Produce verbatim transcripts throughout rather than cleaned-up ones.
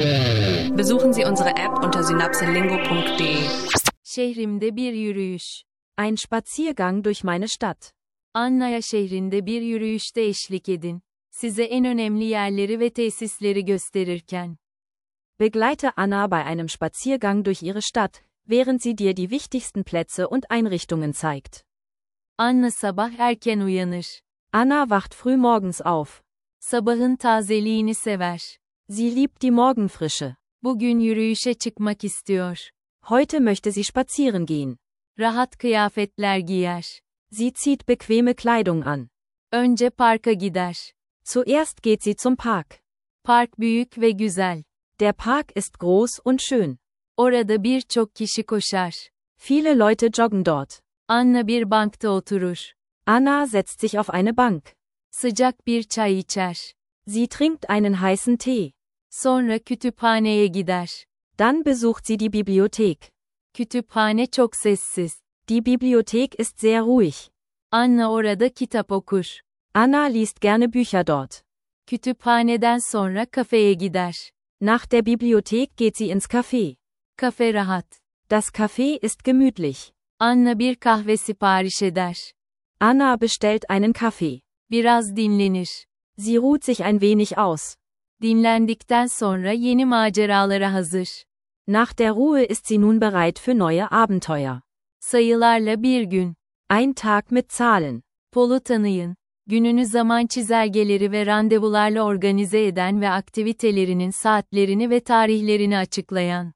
Besuchen Sie unsere App unter synapselingo punkt de. Şehrimde bir yürüyüş. Ein Spaziergang durch meine Stadt. Anna'ya şehrinde bir yürüyüşte eşlik edin. Size en önemli yerleri ve tesisleri gösterirken. Begleite Anna bei einem Spaziergang durch ihre Stadt, während sie dir die wichtigsten Plätze und Einrichtungen zeigt. Anna sabah erken uyanır. Anna wacht früh morgens auf. Sabahın tazeliğini sever. Sie liebt die Morgenfrische. Bugün yürüyüşe çıkmak istiyor. Heute möchte sie spazieren gehen. Rahat kıyafetler giyer. Sie zieht bequeme Kleidung an. Önce parka gider. Zuerst geht sie zum Park. Park büyük ve güzel. Der Park ist groß und schön. Orada birçok kişi koşar. Viele Leute joggen dort. Anna bir bankta oturur. Anna setzt sich auf eine Bank. Sıcak bir çay içer. Sie trinkt einen heißen Tee. Sonra kütüphaneye gider. Dann besucht sie die Bibliothek. Kütüphane çok sessiz. Die Bibliothek ist sehr ruhig. Anna orada kitap okur. Anna liest gerne Bücher dort. Kütüphaneden sonra kafeye gider. Nach der Bibliothek geht sie ins Café. Kafe rahat. Das Café ist gemütlich. Anna bir kahve sipariş eder. Anna bestellt einen Kaffee. Biraz dinlenir. Sie ruht sich ein wenig aus. Dinlendikten sonra yeni maceralara hazır. Nach der Ruhe ist sie nun bereit für neue Abenteuer. Sayılarla bir gün. Ein Tag mit Zahlen. Paul'u tanıyın. Gününü zaman çizelgeleri ve randevularla organize eden ve aktivitelerinin saatlerini ve tarihlerini açıklayan.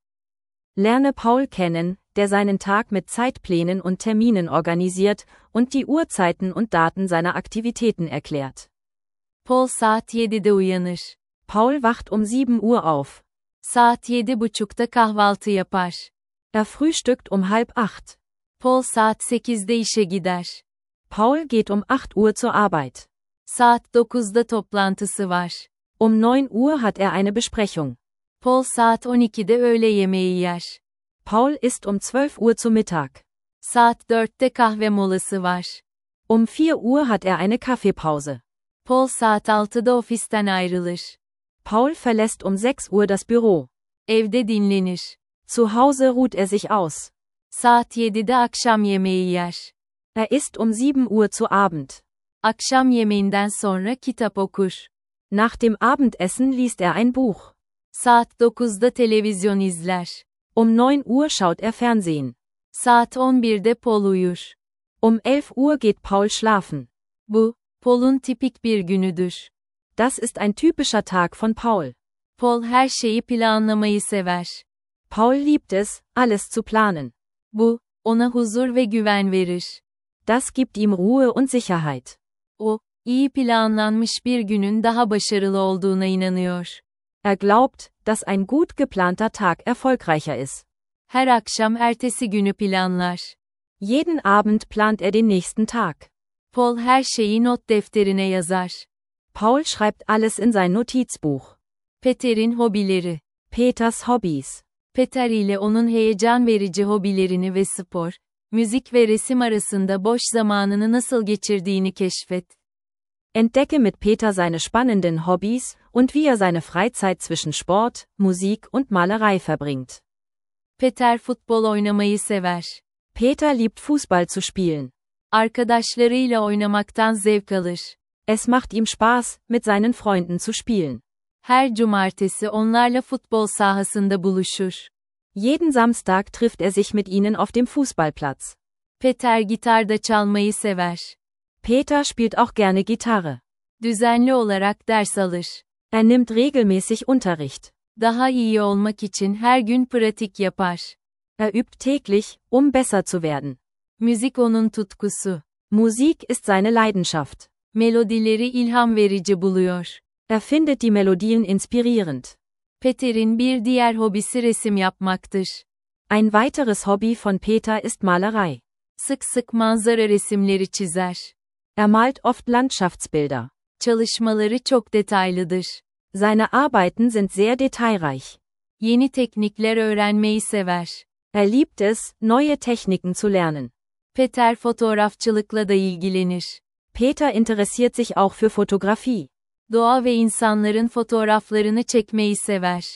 Lerne Paul kennen, der seinen Tag mit Zeitplänen und Terminen organisiert und die Uhrzeiten und Daten seiner Aktivitäten erklärt. Paul saat yedide uyanır. Paul wacht um sieben Uhr auf. Saat yedi buçukta kahvaltı yapar. Er frühstückt um halb acht. Paul saat sekizde işe gider. Paul geht um acht Uhr zur Arbeit. Saat dokuzda toplantısı var. Um neun Uhr hat er eine Besprechung. Paul saat on ikide öğle yemeği yer. Paul isst um zwölf Uhr zu Mittag. Saat dörtte kahve molası var. Um vier Uhr hat er eine Kaffeepause. Paul saat altıda ofisten ayrılır. Paul verlässt um sechs Uhr das Büro. Evde dinlenir. Zu Hause ruht er sich aus. Saat yedide akşam yemeği yer. Er isst um sieben Uhr zu Abend. Akşam yemeğinden sonra kitap okur. Nach dem Abendessen liest er ein Buch. Saat dokuzda televizyon izler. Um neun Uhr schaut er Fernsehen. Saat on birde Paul uyur. Um elf Uhr geht Paul schlafen. Bu, Paul'un tipik bir günüdür. Das ist ein typischer Tag von Paul. Paul her şeyi planlamayı sever. Paul liebt es, alles zu planen. Bu, ona huzur ve güven verir. Das gibt ihm Ruhe und Sicherheit. O, iyi planlanmış bir günün daha başarılı olduğuna inanıyor. Er glaubt, dass ein gut geplanter Tag erfolgreicher ist. Her akşam ertesi günü planlar. Jeden Abend plant er den nächsten Tag. Paul her şeyi not defterine yazar. Paul schreibt alles in sein Notizbuch. Peter'in hobileri. Peters Hobbys. Peter ile onun heyecan verici hobilerini ve spor, müzik ve resim arasında boş zamanını nasıl geçirdiğini keşfet. Entdecke mit Peter seine spannenden Hobbys und wie er seine Freizeit zwischen Sport, Musik und Malerei verbringt. Peter futbol oynamayı sever. Peter liebt Fußball zu spielen. Arkadaşlarıyla oynamaktan zevk alır. Es macht ihm Spaß, mit seinen Freunden zu spielen. Her cumartesi onlarla futbol sahasında buluşur. Jeden Samstag trifft er sich mit ihnen auf dem Fußballplatz. Peter gitar da çalmayı sever. Peter spielt auch gerne Gitarre. Düzenli olarak ders alır. Er nimmt regelmäßig Unterricht. Daha iyi olmak için her gün pratik yapar. Er übt täglich, um besser zu werden. Müzik onun tutkusu. Musik ist seine Leidenschaft. Melodileri ilham verici buluyor. Er findet die Melodien inspirierend. Peter'in bir diğer hobisi resim yapmaktır. Ein weiteres Hobby von Peter ist Malerei. Sık sık manzara resimleri çizer. Er malt oft Landschaftsbilder. Çalışmaları çok detaylıdır. Seine Arbeiten sind sehr detailreich. Yeni teknikler öğrenmeyi sever. Er liebt es, neue Techniken zu lernen. Peter fotoğrafçılıkla da ilgilenir. Peter interessiert sich auch für Fotografie. Doğa ve insanların fotoğraflarını çekmeyi sever.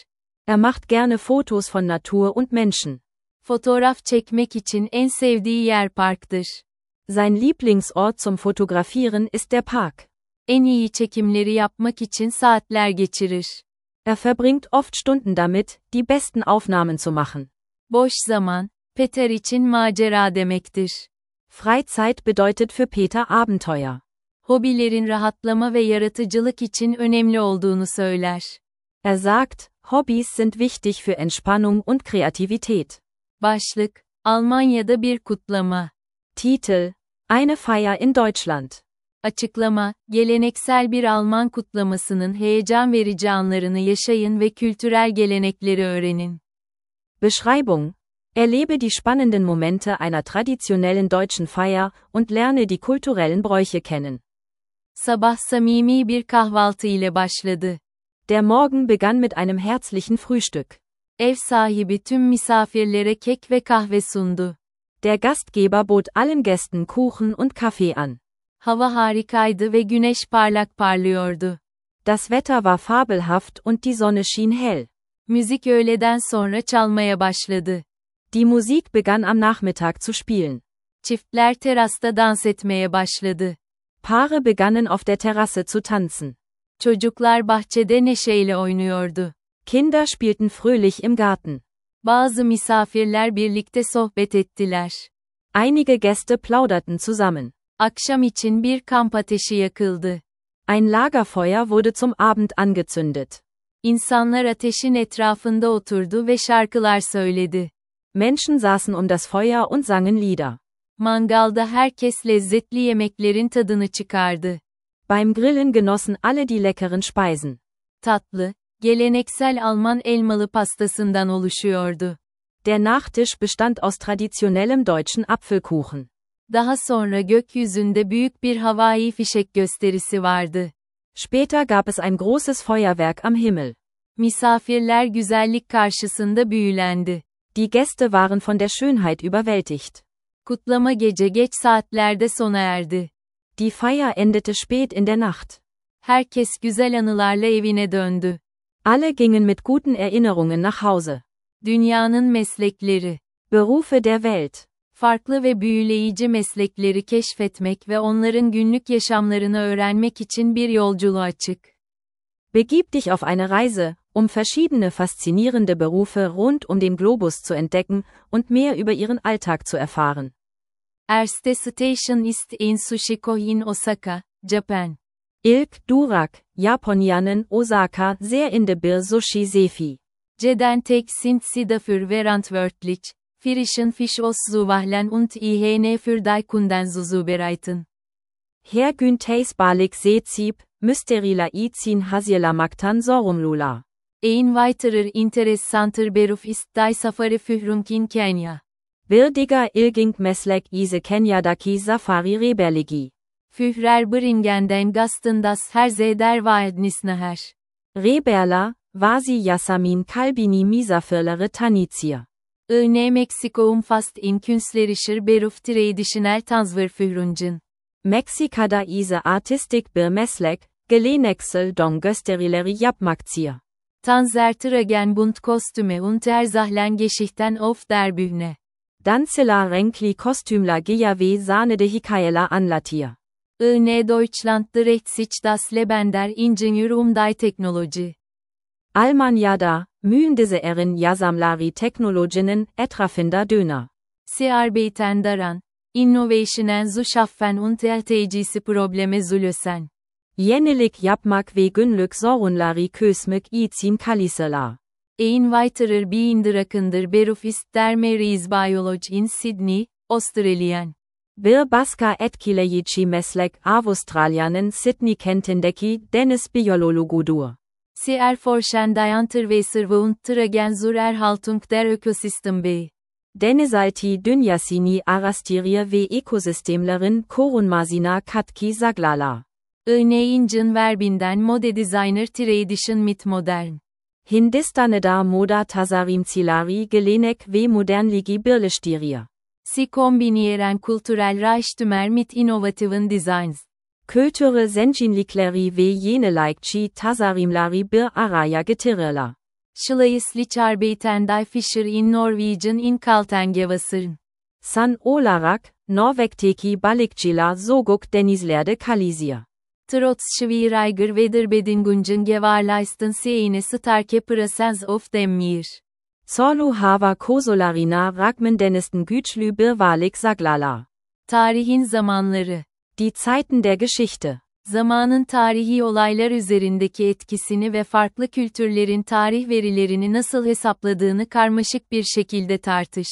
Er macht gerne Fotos von Natur und Menschen. Fotoğraf çekmek için en sevdiği yer parktır. Sein Lieblingsort zum Fotografieren ist der Park. En iyi çekimleri yapmak için saatler geçirir. Er verbringt oft Stunden damit, die besten Aufnahmen zu machen. Boş zaman, Peter için macera demektir. Freizeit bedeutet für Peter Abenteuer. Hobilerin rahatlama ve yaratıcılık için önemli olduğunu söyler. Er sagt, Hobbys sind wichtig für Entspannung und Kreativität. Başlık: Almanya'da bir kutlama. Titel: Eine Feier in Deutschland. Açıklama: Geleneksel bir Alman kutlamasının heyecan verici anlarını yaşayın ve kültürel gelenekleri öğrenin. Beschreibung: Erlebe die spannenden Momente einer traditionellen deutschen Feier und lerne die kulturellen Bräuche kennen. Sabah samimi bir kahvaltı ile başladı. Der Morgen begann mit einem herzlichen Frühstück. Ev sahibi tüm misafirlere kek ve kahve sundu. Der Gastgeber bot allen Gästen Kuchen und Kaffee an. Hava harikaydı ve güneş parlak parlıyordu. Das Wetter war fabelhaft und die Sonne schien hell. Müzik öğleden sonra çalmaya başladı. Die Musik begann am Nachmittag zu spielen. Çiftler terasta dans etmeye başladı. Paare begannen auf der Terrasse zu tanzen. Çocuklar bahçede neşeyle oynuyordu. Kinder spielten fröhlich im Garten. Bazı misafirler birlikte sohbet ettiler. Einige Gäste plauderten zusammen. Akşam için bir kamp ateşi yakıldı. Ein Lagerfeuer wurde zum Abend angezündet. İnsanlar ateşin etrafında oturdu ve şarkılar söyledi. Menschen saßen um das Feuer und sangen Lieder. Mangalda herkes lezzetli yemeklerin tadını çıkardı. Beim Grillen genossen alle die leckeren Speisen. Tatlı, geleneksel Alman elmalı pastasından oluşuyordu. Der Nachtisch bestand aus traditionellem deutschen Apfelkuchen. Daha sonra gökyüzünde büyük bir havai fişek gösterisi vardı. Später gab es ein großes Feuerwerk am Himmel. Misafirler güzellik karşısında büyülendi. Die Gäste waren von der Schönheit überwältigt. Kutlama gece geç saatlerde sona erdi. Die Feier endete spät in der Nacht. Herkes güzel anılarla evine döndü. Alle gingen mit guten Erinnerungen nach Hause. Dünyanın meslekleri. Berufe der Welt. Farklı ve büyüleyici meslekleri keşfetmek ve onların günlük yaşamlarını öğrenmek için bir yolculuğa çık. Begib dich auf eine Reise, um verschiedene faszinierende Berufe rund um den Globus zu entdecken und mehr über ihren Alltag zu erfahren. Erste Station ist in Sushiko in Osaka, Japan. İlk durak, Japonya'nın Osaka seeinde Sushi Sefi. Jeden Tag sind sie dafür verantwortlich, frischen Fisch aus Zuwahlen und ihnen für die Kunden zuzubereiten. Her gün teisbalik seetsip, müsterila için hazırlamaktan sorumlular. Ein weiterer interessanter Beruf ist die Safari-Führung in Kenya. Bir diğer ilginç meslek ise Kenya'daki safari rehberliği. Führer bringen Gasten das Herz der Wildnis naher. Rehberler, Vasi Yasamin Kalbini misafirleri tanıtıyor. Örneğin Meksiko umfasst in künstlerischer Beruf traditionell Tanzverführungen. Meksika'da ise artistik bir meslek, geleneksel don gösterileri yapmaktır. Tanzer tragen bunt Kostüme und erzählen Geschichten auf der Bühne. Danceler renkli kostümler giyer ve sahnede hikayeler anlatıyor. In Deutschland dreht sich das Leben der Ingenieur um die Technologie. Almanya'da, mühendislerin yazamları teknolojinin etrafında döner. Sie arbeiten daran, Innovationen zu schaffen und alltägliche Probleme zu lösen. Yenilik yapmak ve günlük sorunları çözmek için çalışırlar. Ein weiterer beeindruckender Beruf ist der Meeresbiologe in Sydney, Australien. Bir başka etkileyici meslek Avustralya'nın Sydney kentindeki deniz biyoloğudur. Sie erforschen die Unterwasser- und tragen zur Erhaltung der Ökosystem bei. Denizaltı dünyasını araştırıyor ve ekosistemlerin korunmasına katkı sağlarlar. Örneğin verbinden mode designer tradition mit modern. Hindistan'da moda tasarımcıları gelenek ve modernliği birleştiriyor. Sie kombinieren kulturell Reichtümer mit innovativen Designs. Kültürel zenginlikleri ve yenilikçi tasarımları bir araya getirirler. Sløyeslig arbeiten die Fischer in Norwegian in Kaltengewasseren. San olarak, Norvegteki balıkçılar soğuk denizlerde kalisiyor. Trots schwieriger Wetterbedingungen gewährleisten sie eine starke Präsenz auf dem Meer. Zorlu hava kosolarina ragmen denisten güçlü bir varlık saglala. Tarihin zamanları. Die Zeiten der Geschichte. Zamanın tarihi olaylar üzerindeki etkisini ve farklı kültürlerin tarih verilerini nasıl hesapladığını karmaşık bir şekilde tartış.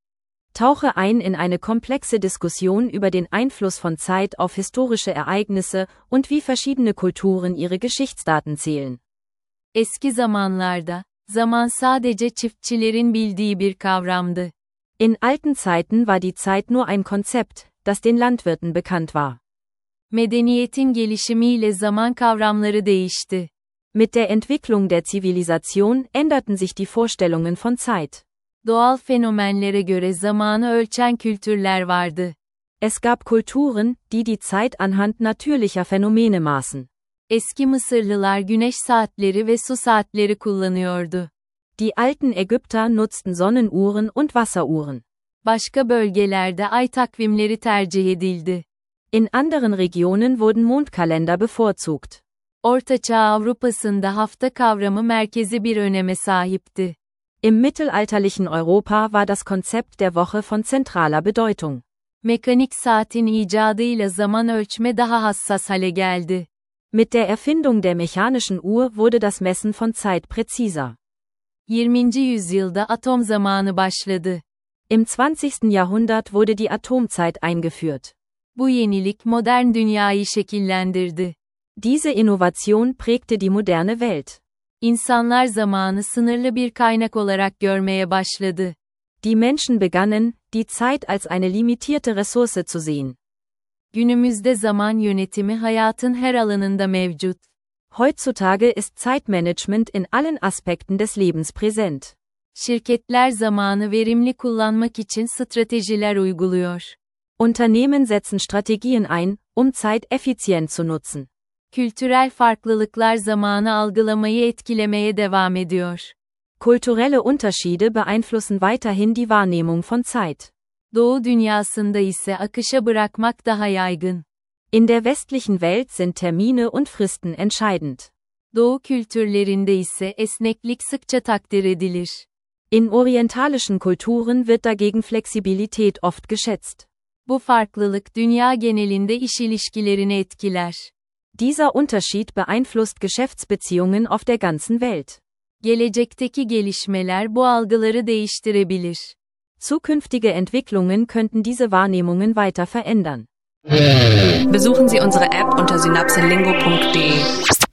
Tauche ein in eine komplexe Diskussion über den Einfluss von Zeit auf historische Ereignisse und wie verschiedene Kulturen ihre Geschichtsdaten zählen. Eski zamanlarda, zaman sadece çiftçilerin bildiği bir kavramdı. In alten Zeiten war die Zeit nur ein Konzept, das den Landwirten bekannt war. Medeniyetin gelişimiyle zaman kavramları değişti. Mit der Entwicklung der Zivilisation änderten sich die Vorstellungen von Zeit. Doğal fenomenlere göre zamanı ölçen kültürler vardı. Es gab Kulturen, die die Zeit anhand natürlicher Phänomene maßen. Eski Mısırlılar güneş saatleri ve su saatleri kullanıyordu. Die alten Ägypter nutzten Sonnenuhren und Wasseruhren. Başka bölgelerde ay takvimleri tercih edildi. In anderen Regionen wurden Mondkalender bevorzugt. Ortaçağ Avrupa'sında hafta kavramı merkezi bir öneme sahipti. Im mittelalterlichen Europa war das Konzept der Woche von zentraler Bedeutung. Mekanik saatin icadıyla zaman ölçme daha hassas hale geldi. Mit der Erfindung der mechanischen Uhr wurde das Messen von Zeit präziser. yirminci yüzyılda atom zamanı başladı. Im zwanzigsten Jahrhundert wurde die Atomzeit eingeführt. Bu yenilik modern dünyayı şekillendirdi. Diese Innovation prägte die moderne Welt. İnsanlar zamanı sınırlı bir kaynak olarak görmeye başladı. Die Menschen begannen, die Zeit als eine limitierte Ressource zu sehen. Günümüzde zaman yönetimi hayatın her alanında mevcut. Heutzutage ist Zeitmanagement in allen Aspekten des Lebens präsent. Şirketler zamanı verimli kullanmak için stratejiler uyguluyor. Unternehmen setzen Strategien ein, um Zeit effizient zu nutzen. Kültürel farklılıklar zamanı algılamayı etkilemeye devam ediyor. Kulturelle Unterschiede beeinflussen weiterhin die Wahrnehmung von Zeit. Doğu dünyasında ise akışa bırakmak daha yaygın. In der westlichen Welt sind Termine und Fristen entscheidend. Doğu kültürlerinde ise esneklik sıkça takdir edilir. In orientalischen Kulturen wird dagegen Flexibilität oft geschätzt. Bu farklılık dünya genelinde iş ilişkilerini etkiler. Dieser Unterschied beeinflusst Geschäftsbeziehungen auf der ganzen Welt. Gelecekteki gelişmeler bu algıları değiştirebilir. Zukünftige Entwicklungen könnten diese Wahrnehmungen weiter verändern. Besuchen Sie unsere App unter synapselingo punkt de.